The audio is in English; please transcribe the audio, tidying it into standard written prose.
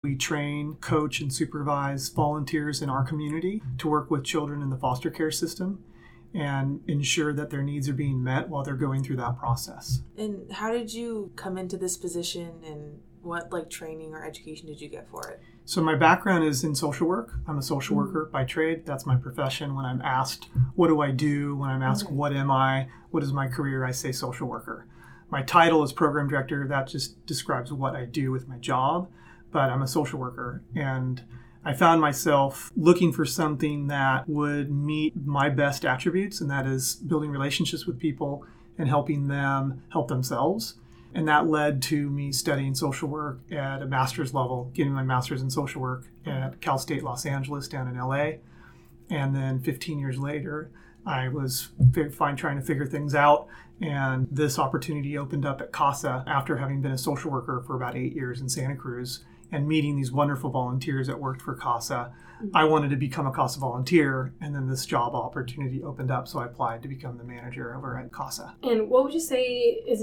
We train, coach, and supervise volunteers in our community to work with children in the foster care system and ensure that their needs are being met while they're going through that process. And how did you come into this position, and what training or education did you get for it? So my background is in social work. I'm a social worker by trade. That's my profession. When I'm asked, what do I do? When I'm asked, what am I? What is my career? I say social worker. My title is program director. That just describes what I do with my job, but I'm a social worker. And I found myself looking for something that would meet my best attributes, and that is building relationships with people and helping them help themselves. And that led to me studying social work at a master's level, getting my master's in social work at Cal State Los Angeles down in LA. And then 15 years later, I was trying to figure things out. And this opportunity opened up at CASA after having been a social worker for about 8 years in Santa Cruz and meeting these wonderful volunteers that worked for CASA. I wanted to become a CASA volunteer, and then this job opportunity opened up, so I applied to become the manager over at CASA. And what would you say is